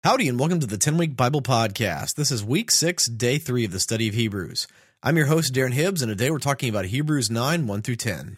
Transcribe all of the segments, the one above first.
Howdy, and welcome to the 10-Week Bible Podcast. This is Week 6, Day 3 of the study of Hebrews. I'm your host, Darren Hibbs, and today we're talking about Hebrews 9, 1 through 10.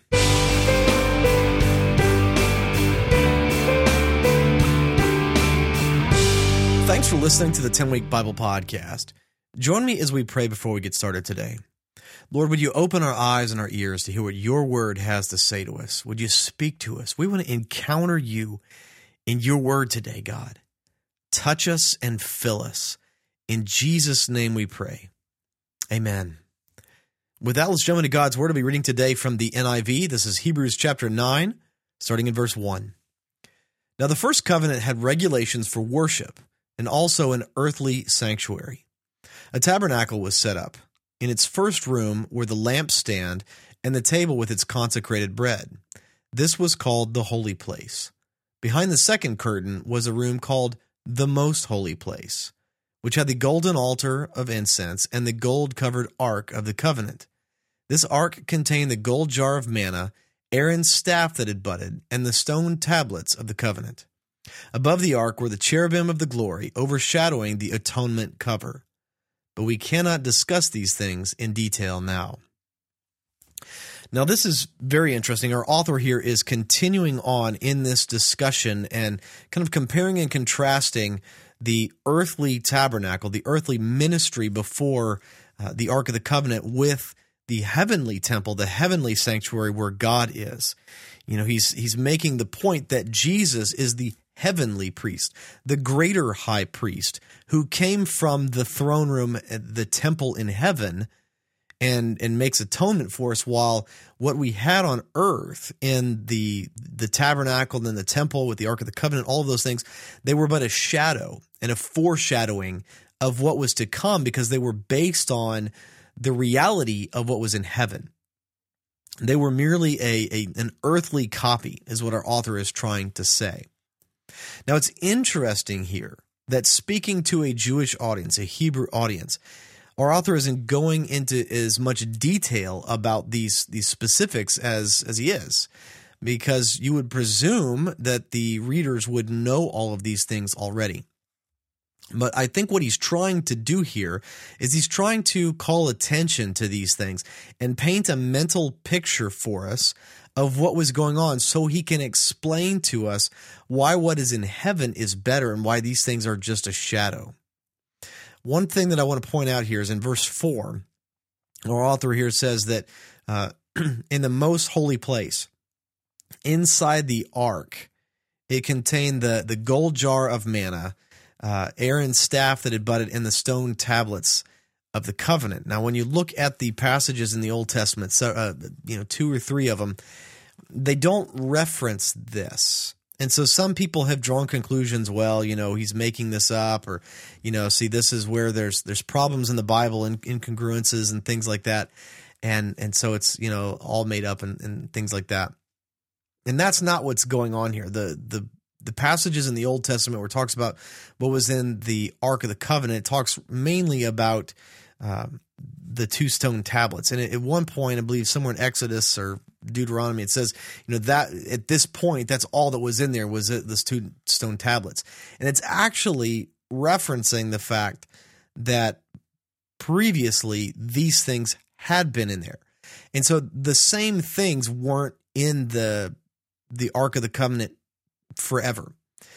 Thanks for listening to the 10-Week Bible Podcast. Join me as we pray before we get started today. Lord, would you open our eyes and our ears to hear what your word has to say to us? Would you speak to us? We want to encounter you in your word today, God. Touch us and fill us. In Jesus' name we pray. Amen. With that, let's jump into God's word. I'll be reading today from the NIV. This is Hebrews chapter 9, starting in verse 1. Now the first covenant had regulations for worship and also an earthly sanctuary. A tabernacle was set up. In its first room were the lampstand and the table with its consecrated bread. This was called the holy place. Behind the second curtain was a room called the most holy place, which had the golden altar of incense and the gold-covered ark of the covenant. This ark contained the gold jar of manna, Aaron's staff that had budded, and the stone tablets of the covenant. Above the ark were the cherubim of the glory, overshadowing the atonement cover. But we cannot discuss these things in detail now. Now, this is very interesting. Our author here is continuing on in this discussion and kind of comparing and contrasting the earthly tabernacle, the earthly ministry before the Ark of the Covenant with the heavenly temple, the heavenly sanctuary where God is. You know, he's making the point that Jesus is the heavenly priest, the greater high priest who came from the throne room, the temple in heaven, and makes atonement for us, while what we had on earth in the tabernacle and the temple with the Ark of the Covenant, all of those things, they were but a shadow and a foreshadowing of what was to come, because they were based on the reality of what was in heaven. They were merely an earthly copy, is what our author is trying to say. Now, it's interesting here that speaking to a Jewish audience, a Hebrew audience, our author isn't going into as much detail about these specifics as he is, because you would presume that the readers would know all of these things already. But I think what he's trying to do here is he's trying to call attention to these things and paint a mental picture for us of what was going on, so he can explain to us why what is in heaven is better and why these things are just a shadow. One thing that I want to point out here is in verse 4, our author here says that in the most holy place, inside the ark, it contained the gold jar of manna, Aaron's staff that had budded, and the stone tablets of the covenant. Now, when you look at the passages in the Old Testament, two or three of them, they don't reference this. And so some people have drawn conclusions, well, he's making this up, or, see, this is where there's problems in the Bible and incongruences and things like that. And so it's, all made up and things like that. And that's not what's going on here. The passages in the Old Testament where it talks about what was in the Ark of the Covenant, it talks mainly about the two stone tablets. And at one point, I believe somewhere in Exodus or Deuteronomy, it says, that at this point, that's all that was in there was this two stone tablets. And it's actually referencing the fact that previously these things had been in there. And so the same things weren't in the Ark of the Covenant forever.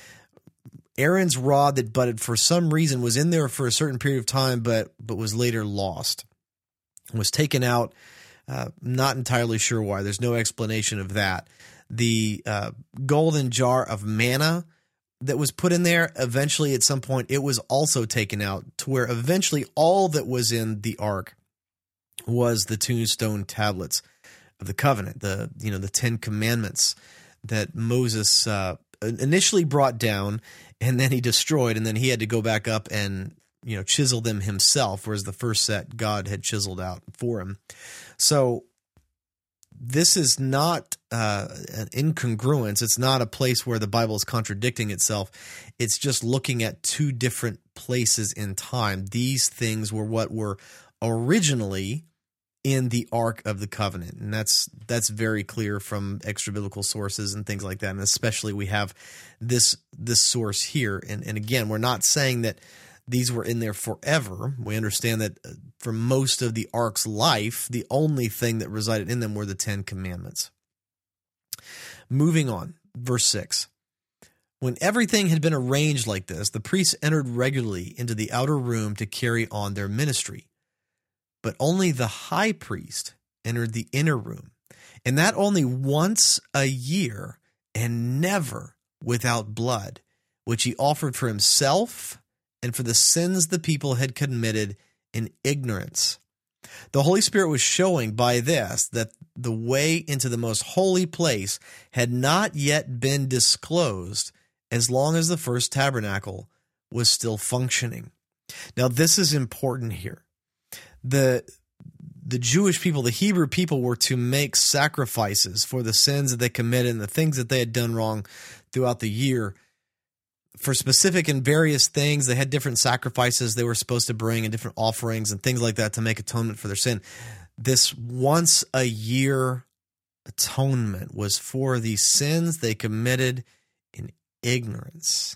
Aaron's rod that budded for some reason was in there for a certain period of time, but was later lost, was taken out. Not entirely sure why. There's no explanation of that. The golden jar of manna that was put in there, eventually at some point, it was also taken out, to where eventually all that was in the ark was the two stone tablets of the covenant, the 10 Commandments that Moses initially brought down, and then he destroyed, and then he had to go back up and chisel them himself, whereas the first set God had chiseled out for him. So this is not an incongruence. It's not a place where the Bible is contradicting itself. It's just looking at two different places in time. These things were what were originally in the Ark of the Covenant. And that's very clear from extra biblical sources and things like that. And especially we have this source here. And again, we're not saying that these were in there forever. We understand that for most of the Ark's life, the only thing that resided in them were the 10 Commandments. Moving on, verse 6. When everything had been arranged like this, the priests entered regularly into the outer room to carry on their ministry. But only the high priest entered the inner room, and that only once a year, and never without blood, which he offered for himself and for the sins the people had committed in ignorance. The Holy Spirit was showing by this that the way into the most holy place had not yet been disclosed as long as the first tabernacle was still functioning. Now, this is important here. The Jewish people, the Hebrew people, were to make sacrifices for the sins that they committed and the things that they had done wrong throughout the year. For specific and various things, they had different sacrifices they were supposed to bring and different offerings and things like that to make atonement for their sin. This once a year atonement was for the sins they committed in ignorance.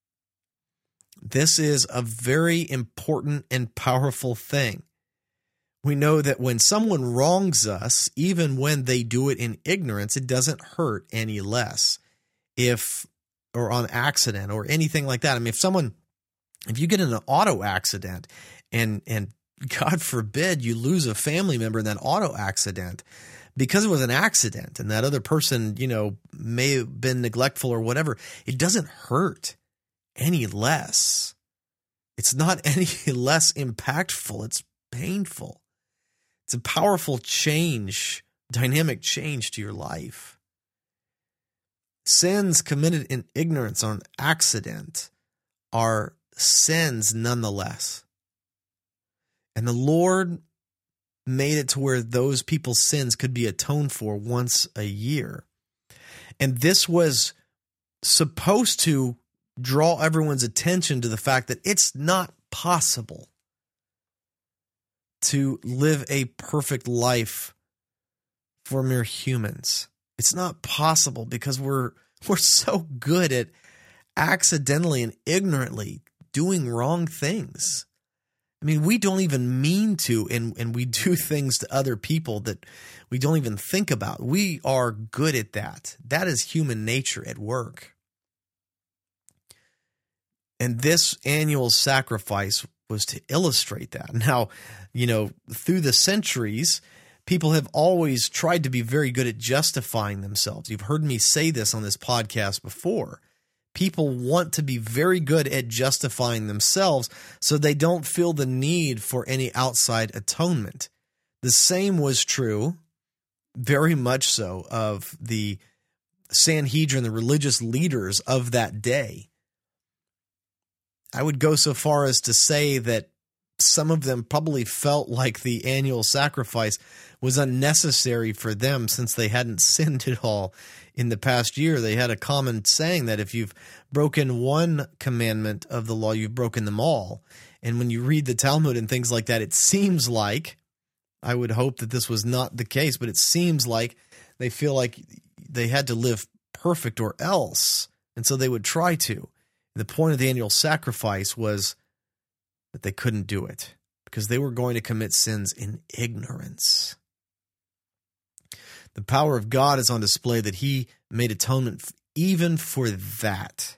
This is a very important and powerful thing. We know that when someone wrongs us, even when they do it in ignorance, it doesn't hurt any less. Or on accident or anything like that. I mean, if you get in an auto accident and God forbid you lose a family member in that auto accident because it was an accident and that other person, may have been neglectful or whatever, it doesn't hurt any less. It's not any less impactful. It's painful. It's a powerful change, dynamic change to your life. Sins committed in ignorance or an accident are sins nonetheless. And the Lord made it to where those people's sins could be atoned for once a year. And this was supposed to draw everyone's attention to the fact that it's not possible to live a perfect life for mere humans. It's not possible because we're so good at accidentally and ignorantly doing wrong things. I mean, we don't even mean to, and we do things to other people that we don't even think about. We are good at that. That is human nature at work. And this annual sacrifice was to illustrate that. Now, through the centuries, people have always tried to be very good at justifying themselves. You've heard me say this on this podcast before. People want to be very good at justifying themselves so they don't feel the need for any outside atonement. The same was true, very much so, of the Sanhedrin, the religious leaders of that day. I would go so far as to say that some of them probably felt like the annual sacrifice was unnecessary for them since they hadn't sinned at all in the past year. They had a common saying that if you've broken one commandment of the law, you've broken them all. And when you read the Talmud and things like that, it seems like, I would hope that this was not the case, but it seems like they feel like they had to live perfect or else. And so they would try to. The point of the annual sacrifice was that they couldn't do it because they were going to commit sins in ignorance. The power of God is on display that he made atonement even for that.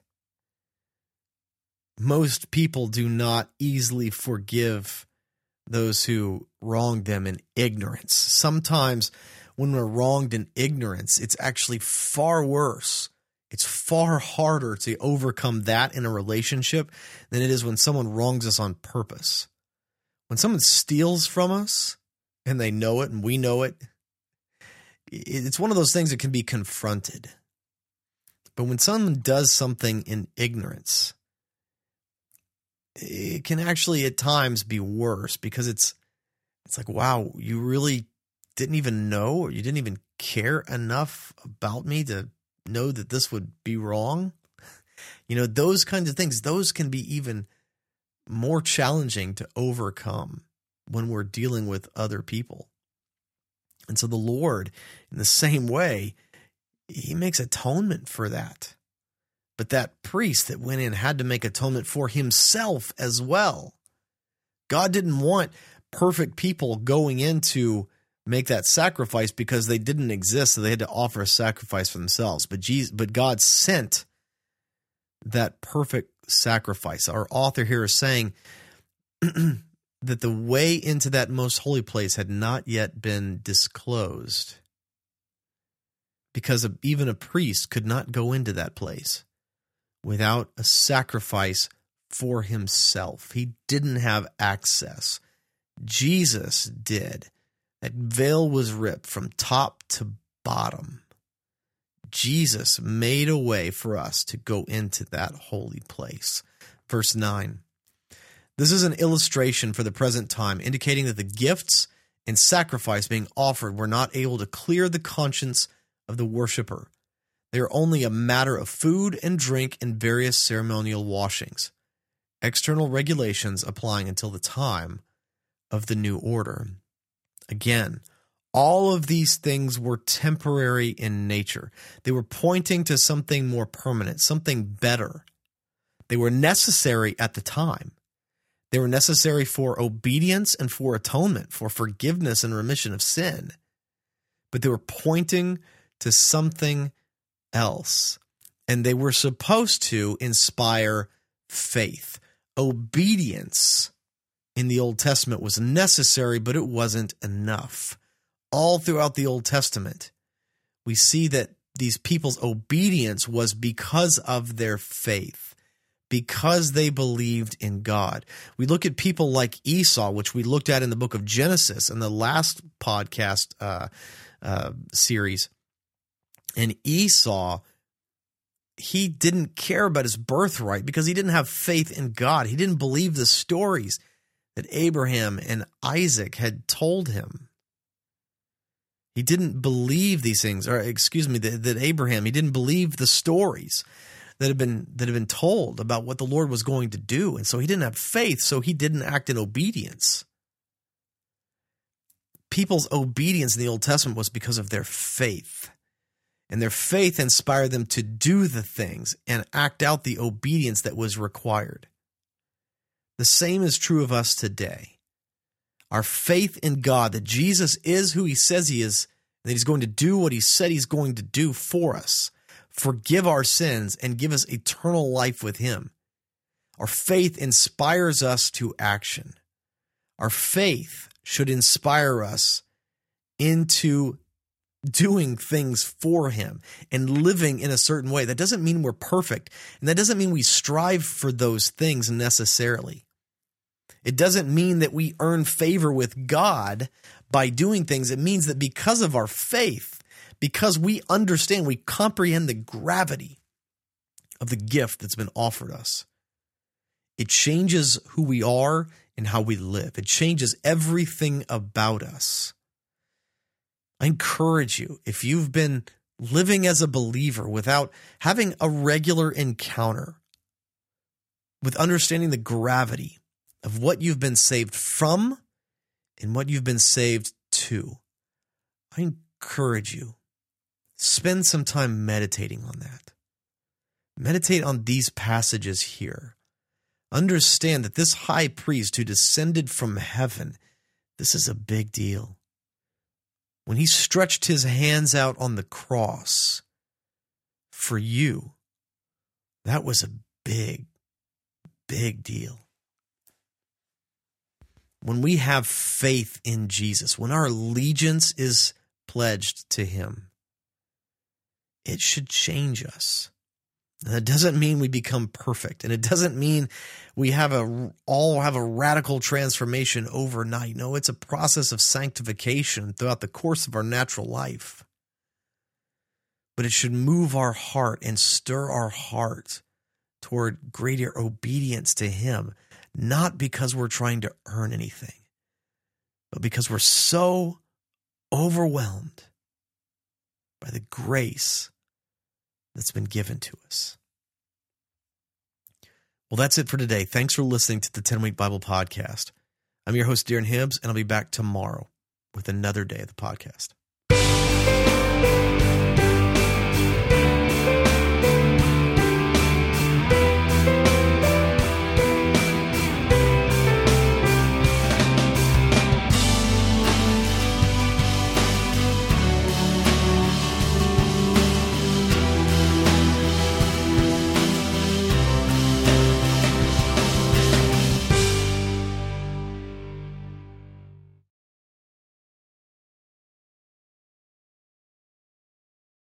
Most people do not easily forgive those who wronged them in ignorance. Sometimes when we're wronged in ignorance, it's actually far worse. It's far harder to overcome that in a relationship than it is when someone wrongs us on purpose. When someone steals from us and they know it and we know it, it's one of those things that can be confronted. But when someone does something in ignorance, it can actually at times be worse because it's like, wow, you really didn't even know or you didn't even care enough about me to know that this would be wrong. Those kinds of things, those can be even more challenging to overcome when we're dealing with other people. And so the Lord, in the same way, he makes atonement for that. But that priest that went in had to make atonement for himself as well. God didn't want perfect people going in to make that sacrifice because they didn't exist, so they had to offer a sacrifice for themselves. But God sent that perfect sacrifice. Our author here is saying that the way into that most holy place had not yet been disclosed, because even a priest could not go into that place without a sacrifice for himself. He didn't have access. Jesus did. That veil was ripped from top to bottom. Jesus made a way for us to go into that holy place. Verse 9. This is an illustration for the present time, indicating that the gifts and sacrifice being offered were not able to clear the conscience of the worshiper. They are only a matter of food and drink and various ceremonial washings, external regulations applying until the time of the new order. Again, all of these things were temporary in nature. They were pointing to something more permanent, something better. They were necessary at the time. They were necessary for obedience and for atonement, for forgiveness and remission of sin. But they were pointing to something else. And they were supposed to inspire faith. Obedience in the Old Testament was necessary, but it wasn't enough. All throughout the Old Testament, we see that these people's obedience was because of their faith, because they believed in God. We look at people like Esau, which we looked at in the book of Genesis in the last podcast series. And Esau, he didn't care about his birthright because he didn't have faith in God. He didn't believe the stories that Abraham and Isaac had told him. He didn't believe these things, that Abraham, he didn't believe the stories that had been told about what the Lord was going to do. And so he didn't have faith, so he didn't act in obedience. People's obedience in the Old Testament was because of their faith. And their faith inspired them to do the things and act out the obedience that was required. The same is true of us today. Our faith in God, that Jesus is who he says he is, that he's going to do what he said he's going to do for us, forgive our sins, and give us eternal life with him. Our faith inspires us to action. Our faith should inspire us into doing things for him and living in a certain way. That doesn't mean we're perfect, and that doesn't mean we strive for those things necessarily. It doesn't mean that we earn favor with God by doing things. It means that because of our faith, because we understand, we comprehend the gravity of the gift that's been offered us, it changes who we are and how we live. It changes everything about us. I encourage you, if you've been living as a believer without having a regular encounter with understanding the gravity of what you've been saved from and what you've been saved to, I encourage you, spend some time meditating on that. Meditate on these passages here. Understand that this high priest who descended from heaven, this is a big deal. When he stretched his hands out on the cross for you, that was a big, big deal. When we have faith in Jesus, when our allegiance is pledged to him, it should change us. And that doesn't mean we become perfect, and it doesn't mean we all have a radical transformation overnight. No, it's a process of sanctification throughout the course of our natural life. But it should move our heart and stir our heart toward greater obedience to him, not because we're trying to earn anything, but because we're so overwhelmed by the grace that's been given to us. Well, that's it for today. Thanks for listening to the 10-Week Bible Podcast. I'm your host, Darren Hibbs, and I'll be back tomorrow with another day of the podcast.